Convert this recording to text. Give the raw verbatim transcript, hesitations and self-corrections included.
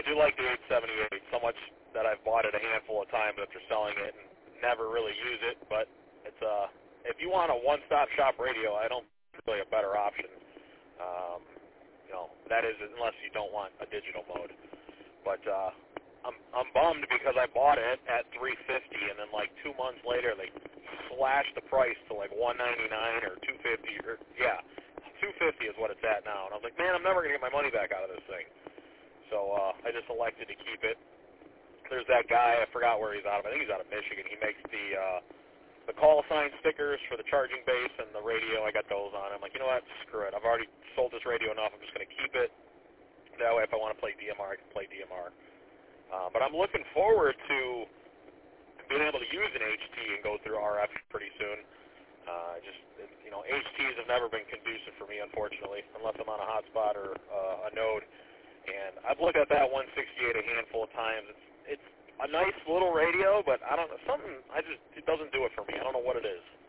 do like the eight seventy-eight so much that I've bought it a handful of times after selling it and never really use it. But it's uh, if you want a one-stop shop radio, I don't think it's really a better option. Um, you know, that is unless you don't want a digital mode. But uh, I'm I'm bummed because I bought it at three fifty, and then like two months later they slashed the price to like one ninety-nine or two fifty, or yeah, two fifty is what it's at now. And I was like, man, I'm never gonna get my money back out of this thing. So uh, I just elected to keep it. There's that guy, I forgot where he's out of. I think he's out of Michigan. He makes the uh, the call sign stickers for the charging base and the radio. I got those on. I'm like, you know what? Screw it. I've already sold this radio enough. I'm just going to keep it. That way, if I want to play D M R, I can play D M R. Uh, but I'm looking forward to being able to use an H T and go through R F pretty soon. Uh, just, you know, H Ts have never been conducive for me, unfortunately, unless I'm on a hotspot or uh, a node. And I've looked at that one sixty-eight a handful of times. It's it's a nice little radio, but I don't know, something, I just, it doesn't do it for me. I don't know what it is.